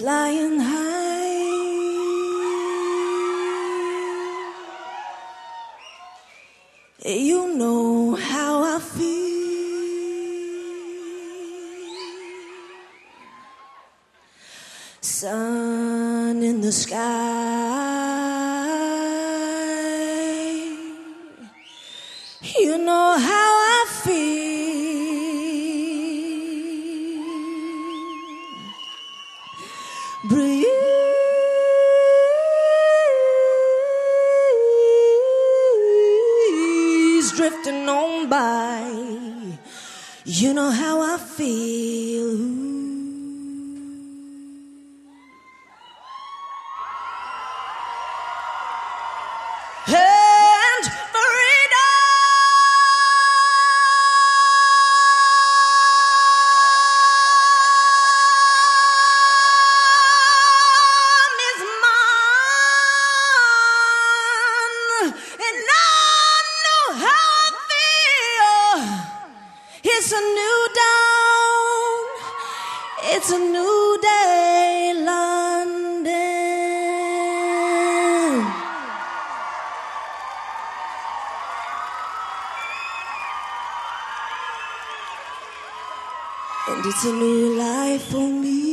flying high. You know how I feel. Sun in the sky. You know how I feel. Breeze drifting on by. You know how I feel. And freedom is mine, and I know how I feel. It's a new dawn, it's a new day, London. And it's a new life for me.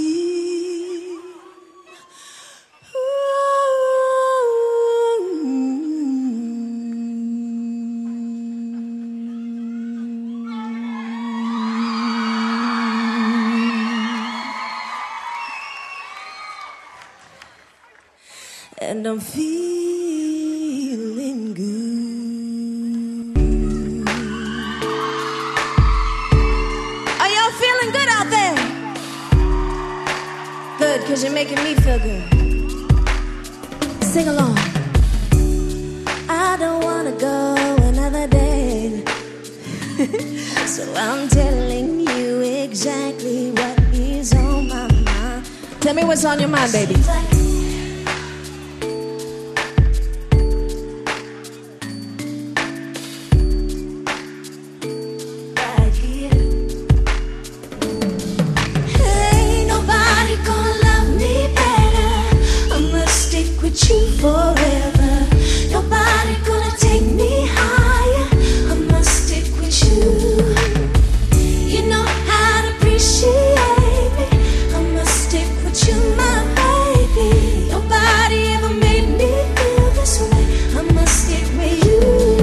And I'm feeling good. Are y'all feeling good out there? Good, because you're making me feel good. Sing along. I don't want to go another day. So I'm telling you exactly what is on my mind. Tell me what's on your mind, baby. Forever, nobody gonna take me higher. I must stick with you. You know how to appreciate me. I must stick with you, my baby. Nobody ever made me feel this way. I must stick with you.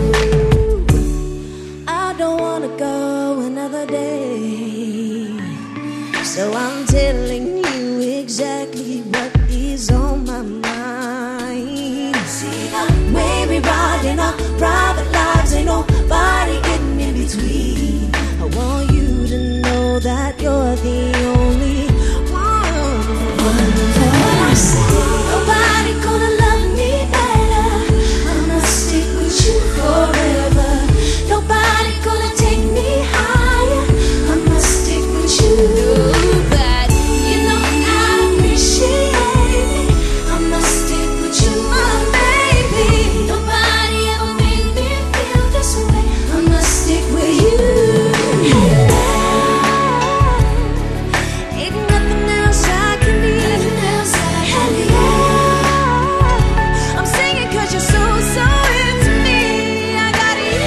I don't wanna go another day. So I'm telling you exactly what is on my mind. Way we riding our private lives, ain't nobody getting in between. I want you to know that you're the only one. For what I say, nobody gonna love me better. I must stick with you forever. Nobody gonna take me higher. I must stick with you. But you know how to appreciate me. I must stick with you, my baby. Nobody ever made me feel this way. I must stick with you. Ain't nothing else I can need. I'm singing 'cause you're so, so into me. I got you,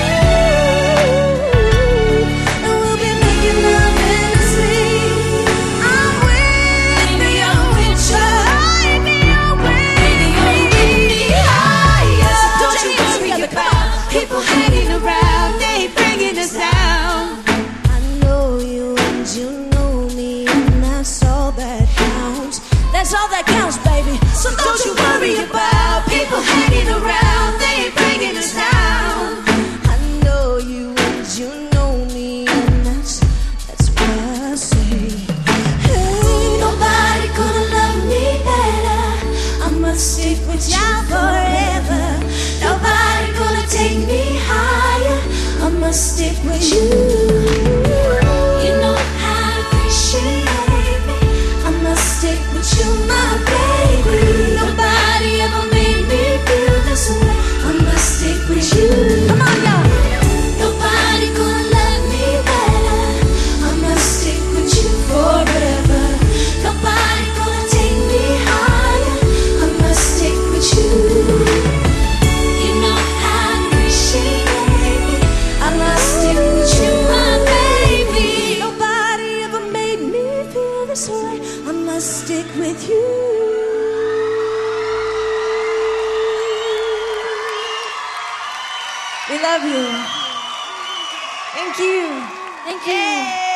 and we'll be making love endlessly. I'm with me, I'm with you. Baby, I'm with me. Don't you worry about people hanging around. They bringing us down. I know you and you know me, and that's all that counts. That's all that counts, baby. So don't you worry about people hanging around. They bringing us down. I know you and you know me, and that's what I say. Hey, nobody gonna love me better. I must stick with you forever. Nobody gonna take me higher. I must stick with you. You know how to appreciate me. I must stick with you, my baby. Nobody ever made me feel this way. I must stick with you. Come on, y'all. Nobody gonna love me better. I must stick with you forever. Nobody gonna take this way. I must stick with you. We love you. Thank you. Thank you.